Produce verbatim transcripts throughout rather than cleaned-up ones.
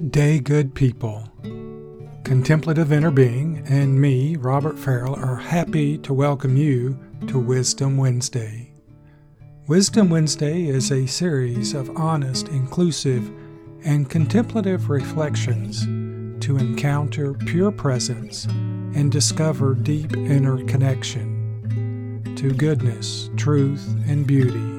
Good day, good people. Contemplative Inner Being and me, Robert Farrell, are happy to welcome you to Wisdom Wednesday. Wisdom Wednesday is a series of honest, inclusive, and contemplative reflections to encounter pure presence and discover deep inner connection to goodness, truth, and beauty.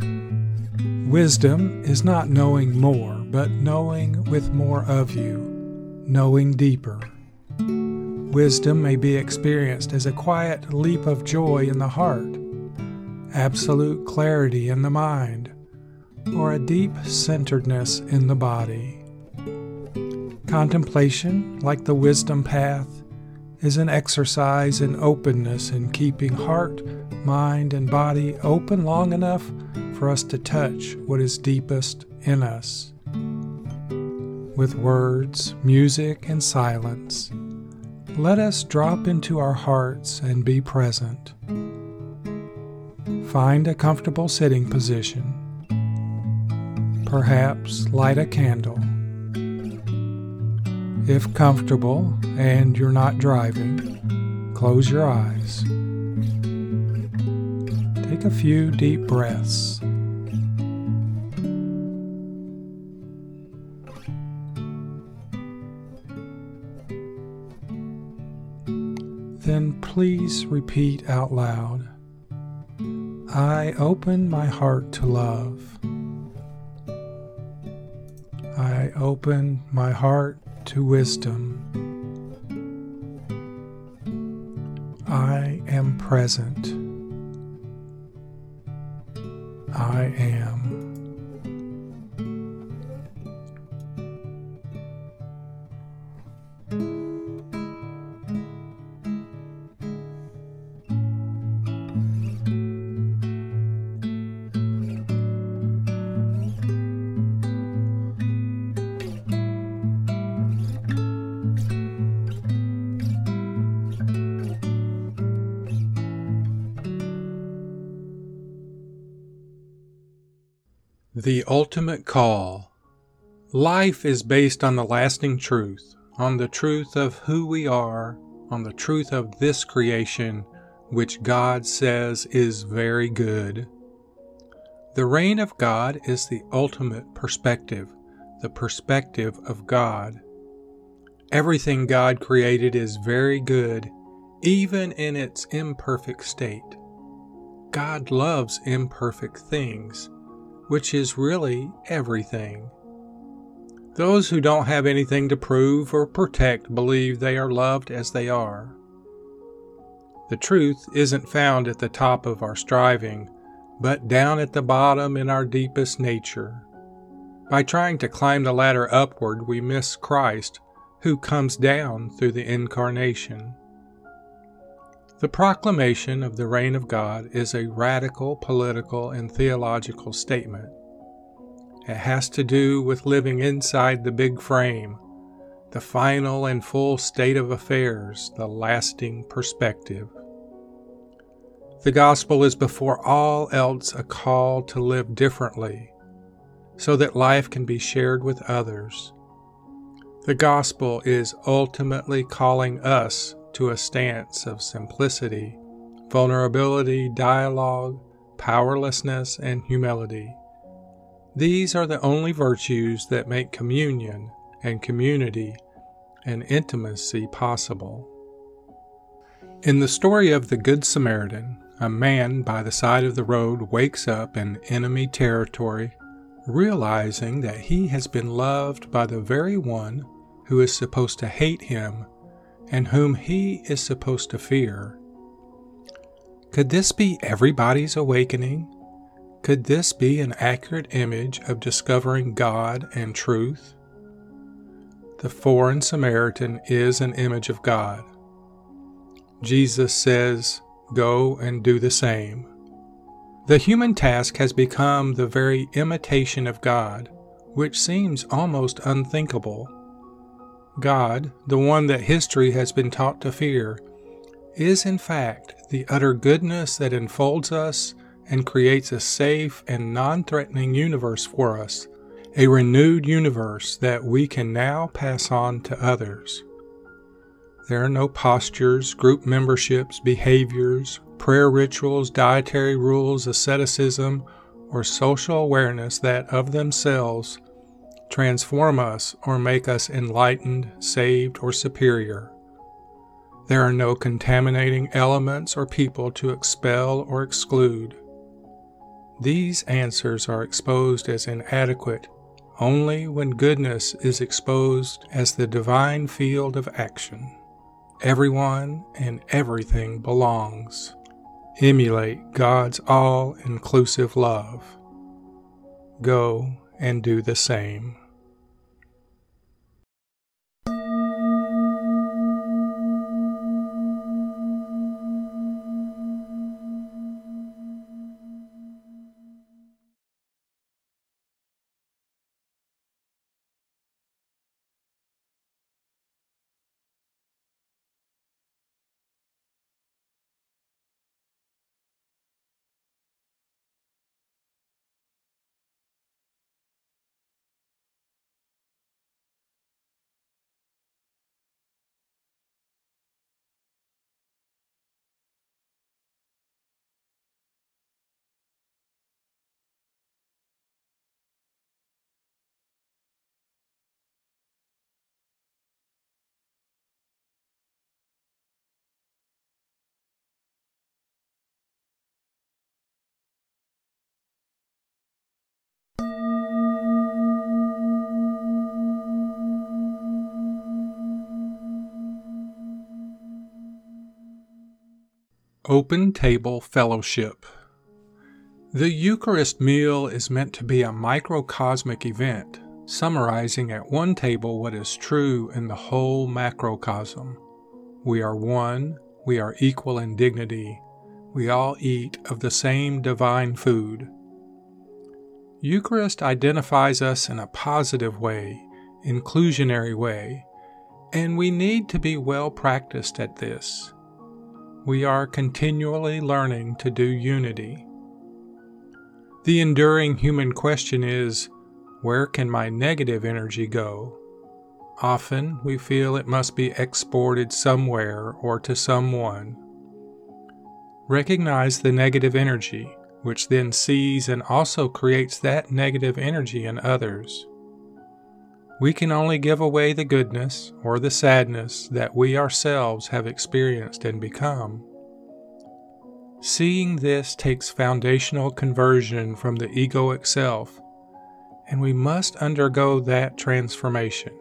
Wisdom is not knowing more, but knowing with more of you, knowing deeper. Wisdom may be experienced as a quiet leap of joy in the heart, absolute clarity in the mind, or a deep centeredness in the body. Contemplation, like the wisdom path, is an exercise in openness in keeping heart, mind, and body open long enough for us to touch what is deepest in us. With words, music, and silence, let us drop into our hearts and be present. Find a comfortable sitting position. Perhaps light a candle. If comfortable and you're not driving, close your eyes. Take a few deep breaths. Then please repeat out loud, I open my heart to love. I open my heart to wisdom. I am present. I am. The ultimate call. Life is based on the lasting truth, on the truth of who we are, on the truth of this creation, which God says is very good. The reign of God is the ultimate perspective, the perspective of God. Everything God created is very good, even in its imperfect state. God loves imperfect things, which is really everything. Those who don't have anything to prove or protect believe they are loved as they are. The truth isn't found at the top of our striving, but down at the bottom in our deepest nature. By trying to climb the ladder upward, we miss Christ, who comes down through the incarnation. The proclamation of the reign of God is a radical political and theological statement. It has to do with living inside the big frame, the final and full state of affairs, the lasting perspective. The gospel is before all else a call to live differently, so that life can be shared with others. The gospel is ultimately calling us to a stance of simplicity, vulnerability, dialogue, powerlessness, and humility. These are the only virtues that make communion and community and intimacy possible. In the story of the Good Samaritan, a man by the side of the road wakes up in enemy territory, realizing that he has been loved by the very one who is supposed to hate him and whom he is supposed to fear. Could this be everybody's awakening? Could this be an accurate image of discovering God and truth? The foreign Samaritan is an image of God. Jesus says, "Go and do the same." The human task has become the very imitation of God, which seems almost unthinkable. God, the one that history has been taught to fear, is in fact the utter goodness that enfolds us and creates a safe and non-threatening universe for us a renewed universe that we can now pass on to others. There are no postures, group memberships, behaviors, prayer rituals, dietary rules, asceticism, or social awareness that of themselves transform us or make us enlightened, saved, or superior. There are no contaminating elements or people to expel or exclude. These answers are exposed as inadequate only when goodness is exposed as the divine field of action. Everyone and everything belongs. Emulate God's all-inclusive love. Go and do the same. Open Table Fellowship. The Eucharist meal is meant to be a microcosmic event, summarizing at one table what is true in the whole macrocosm. We are one, we are equal in dignity, we all eat of the same divine food. Eucharist identifies us in a positive way, inclusionary way, and we need to be well practiced at this. We are continually learning to do unity. The enduring human question is, where can my negative energy go? Often we feel it must be exported somewhere or to someone. Recognize the negative energy, which then sees and also creates that negative energy in others. We can only give away the goodness or the sadness that we ourselves have experienced and become. Seeing this takes foundational conversion from the egoic self, and we must undergo that transformation.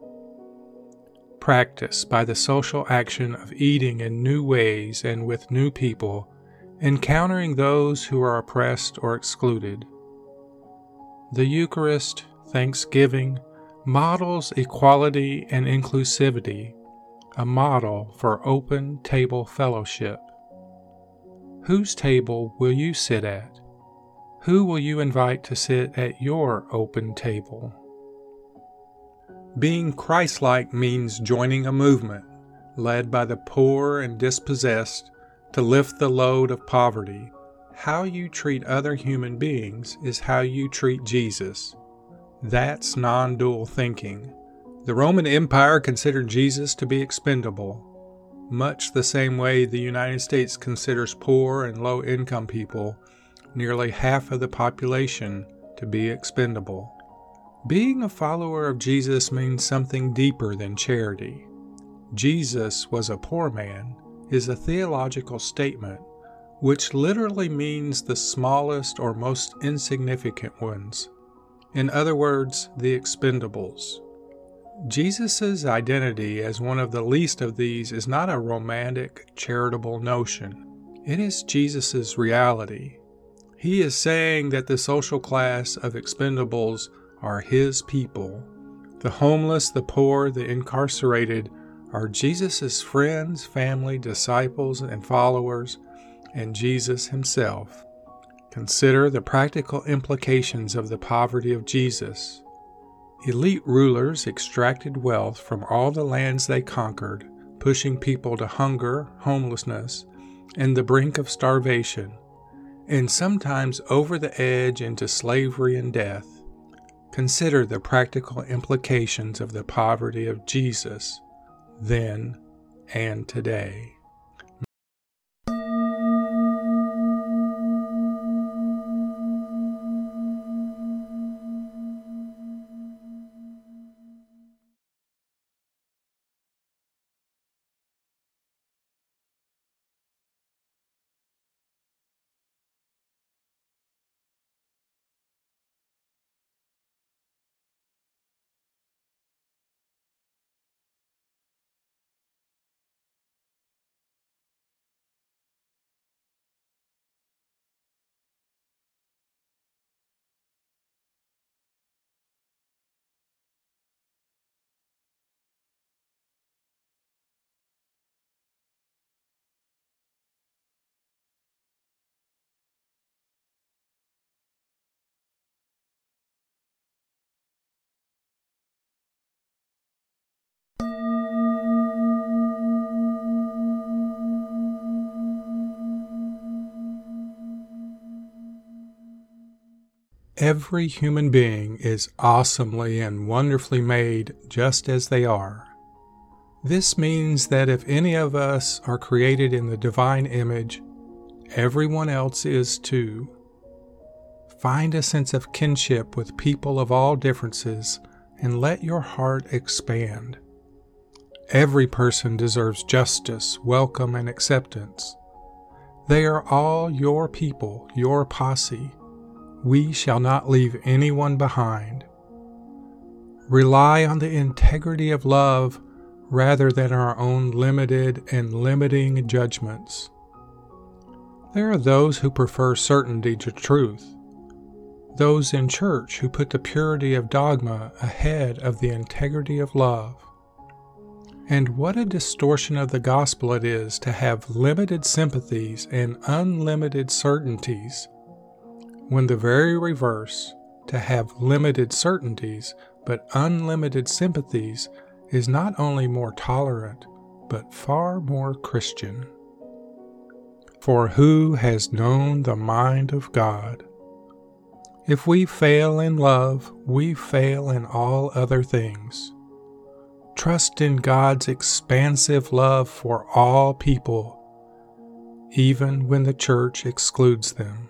Practice by the social action of eating in new ways and with new people, encountering those who are oppressed or excluded. The Eucharist, Thanksgiving, models equality and inclusivity, a model for open table fellowship. Whose table will you sit at? Who will you invite to sit at your open table? Being Christ-like means joining a movement led by the poor and dispossessed to lift the load of poverty. How you treat other human beings is how you treat Jesus. That's non-dual thinking. The Roman Empire considered Jesus to be expendable, much the same way the United States considers poor and low-income people, nearly half of the population, to be expendable. Being a follower of Jesus means something deeper than charity. Jesus was a poor man is a theological statement which literally means the smallest or most insignificant ones. In other words, the expendables. Jesus' identity as one of the least of these is not a romantic, charitable notion. It is Jesus' reality. He is saying that the social class of expendables are His people. The homeless, the poor, the incarcerated are Jesus' friends, family, disciples, and followers, and Jesus Himself. Consider the practical implications of the poverty of Jesus. Elite rulers extracted wealth from all the lands they conquered, pushing people to hunger, homelessness, and the brink of starvation, and sometimes over the edge into slavery and death. consider the practical implications of the poverty of Jesus then and today. Every human being is awesomely and wonderfully made just as they are. This means that if any of us are created in the divine image, everyone else is too. Find a sense of kinship with people of all differences and let your heart expand. Every person deserves justice, welcome, and acceptance. They are all your people, your posse. We shall not leave anyone behind. Rely on the integrity of love rather than our own limited and limiting judgments. There are those who prefer certainty to truth, those in church who put the purity of dogma ahead of the integrity of love. And what a distortion of the gospel it is to have limited sympathies and unlimited certainties, when the very reverse, to have limited certainties but unlimited sympathies, is not only more tolerant, but far more Christian. For who has known the mind of God? If we fail in love, we fail in all other things. Trust in God's expansive love for all people, even when the church excludes them.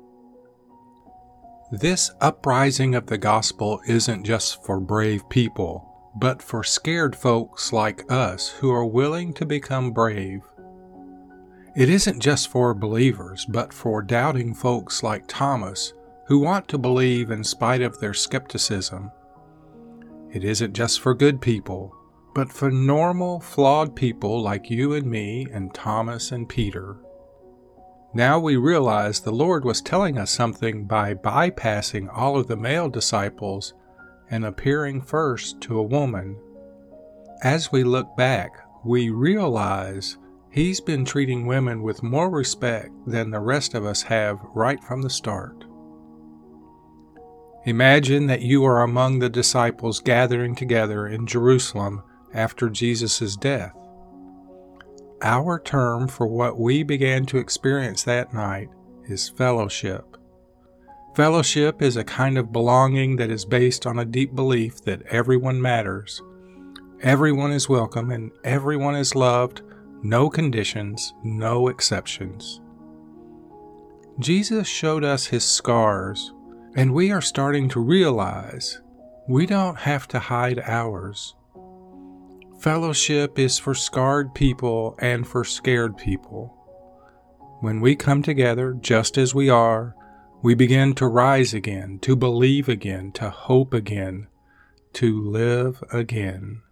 This uprising of the gospel isn't just for brave people, but for scared folks like us who are willing to become brave. It isn't just for believers, but for doubting folks like Thomas who want to believe in spite of their skepticism. It isn't just for good people, but for normal, flawed people like you and me and Thomas and Peter. Now we realize the Lord was telling us something by bypassing all of the male disciples and appearing first to a woman. As we look back, we realize He's been treating women with more respect than the rest of us have right from the start. Imagine that you are among the disciples gathering together in Jerusalem after Jesus' death. Our term for what we began to experience that night is fellowship. Fellowship is a kind of belonging that is based on a deep belief that everyone matters, everyone is welcome, and everyone is loved, no conditions, no exceptions. Jesus showed us His scars, and we are starting to realize we don't have to hide ours. Fellowship is for scarred people and for scared people. When we come together just as we are, we begin to rise again, to believe again, to hope again, to live again.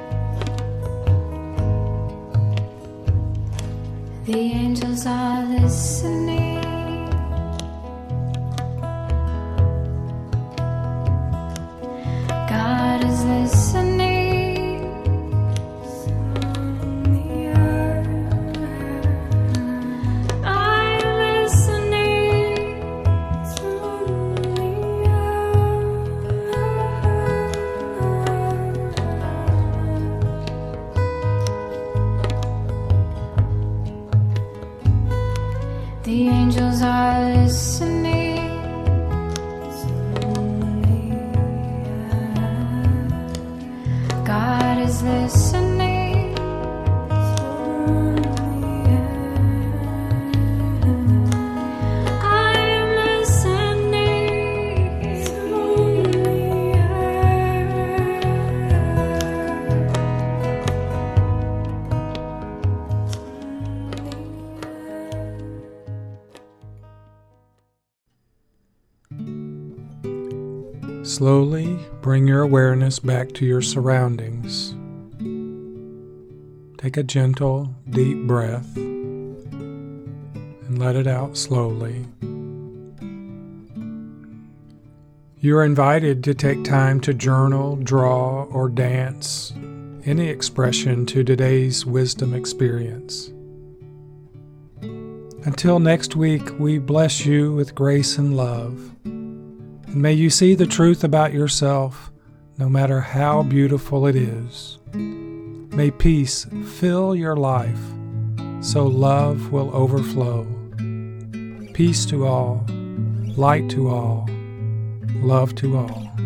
The angels are listening. is listening. I am listening through the air. Slowly bring your awareness back to your surroundings. Take a gentle, deep breath and let it out slowly. You are invited to take time to journal, draw, or dance any expression to today's wisdom experience. Until next week, we bless you with grace and love. And may you see the truth about yourself, no matter how beautiful it is. May peace fill your life, so love will overflow. Peace to all, light to all, love to all.